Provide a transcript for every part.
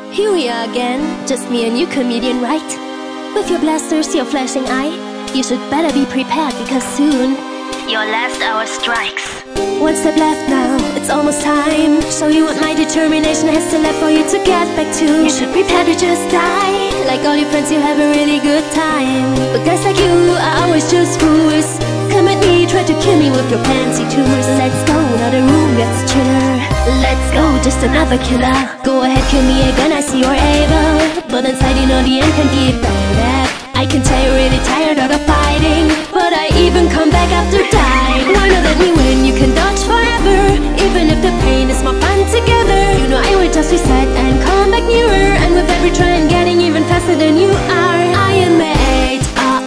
Here we are again, just me and you, comedian, right? With your blasters, your flashing eye, you should better be prepared because soon your last hour strikes. One step left now, it's almost time. Show you what my determination has still left for you to get back to. You should prepare to just die. Like all your friends, you have a really good time. But guys like you are always just fools. Come at me, try to kill me with your fancy tours. Let's go, now the room gets chiller. Let's go, just another killer. Go ahead, kill me again, I see you're able. But inside you know the end can be bad. I can tell you're really tired out of fighting, but I even come back after dying. Why not let me win? You can dodge forever, even if the pain is more fun together. You know I will just reset and come back nearer. And with every try I'm getting even faster than you are. I am made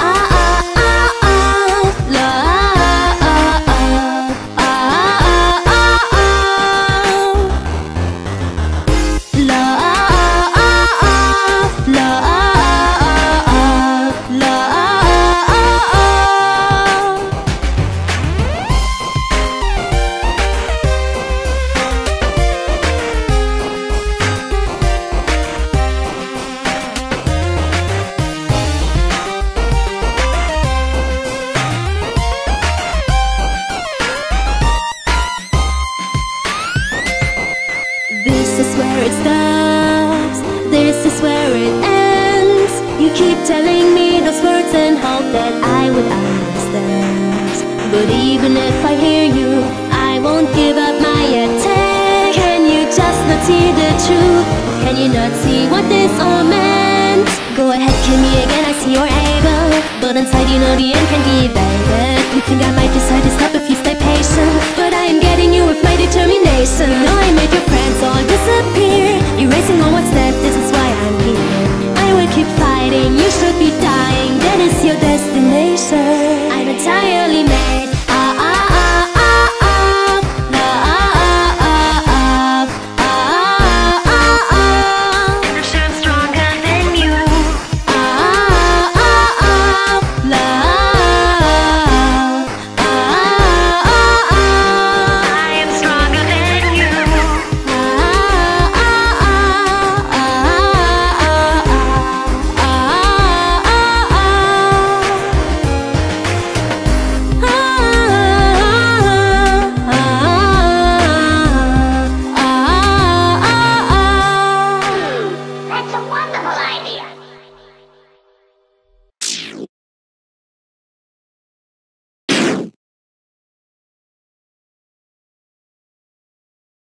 This is where it stops, this is where it ends. You keep telling me those words and hope that I would understand. But even if I hear you, I won't give up my attack. Can you just not see the truth? Can you not see what this all meant? Go ahead, kill me again, I see you're able. But inside you know the end can be evaded. You think I might decide to stop if you stay patient, but I am getting you with my determination. You know I made your friends all disappear, erasing all what's there.